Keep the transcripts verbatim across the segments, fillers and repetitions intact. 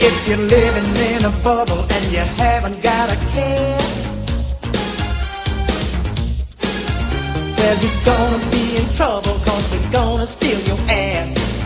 If you're living in a bubble and you haven't got a care, well, you're gonna be in trouble, cause they're gonna steal your air.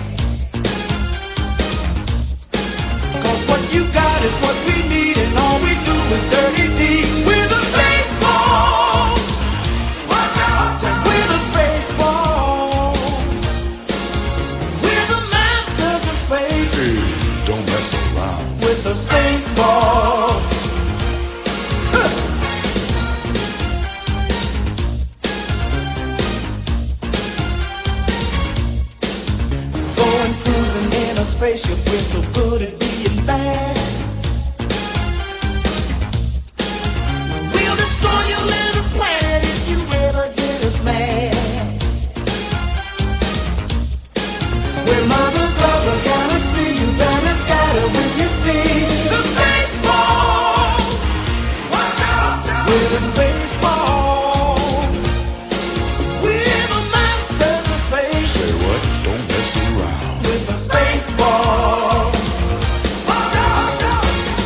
Cause what you got is what we need, and all we do is dirty deeds. We're the space balls. Watch out! We're the space balls. We're the masters of space. Hey, don't mess around with the space balls. Huh. Going cruising in a spaceship, we're so good at being bad. We'll destroy your little planet if you ever get us mad. We're mothers of the galaxy, you better scatter when you see the space balls. Watch out! We're the space balls. We're the masters of space. Say what? Don't mess around with the space balls. Watch out! Watch out!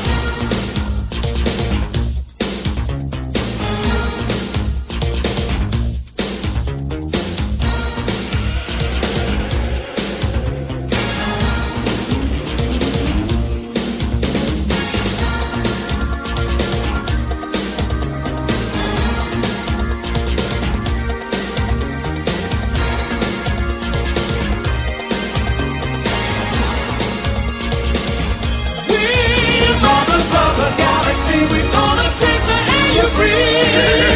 We're mothers of the galaxy, we're gonna take the air you breathe.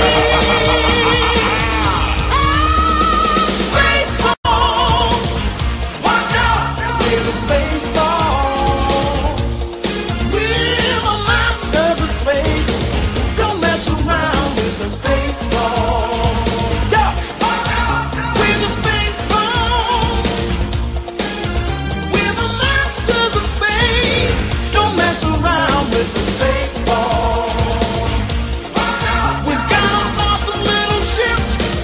Space balls, watch out! We're the space balls. We're the masters of space. Don't mess around with the space balls. Yeah. We're the space balls. We're the masters of space. Don't mess around with the space balls. We've got an awesome little ship,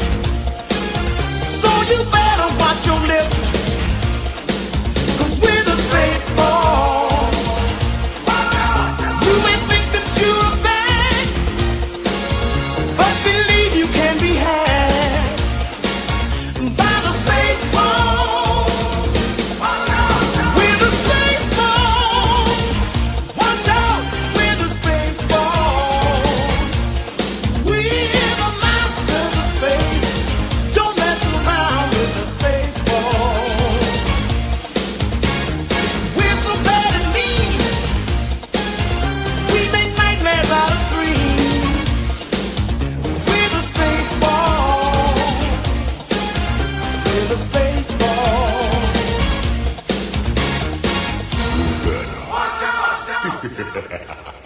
so you better watch your lip, cause we're the space balls. You may think that you're bad, but believe you can be had by the space balls. We're the space balls. Watch out, we're the space balls. We're the masters of space. Don't mess around with the space balls. We're so bad and mean, we make nightmares out of dreams. We're the space balls. We're the space balls. you better. Watch out, watch out.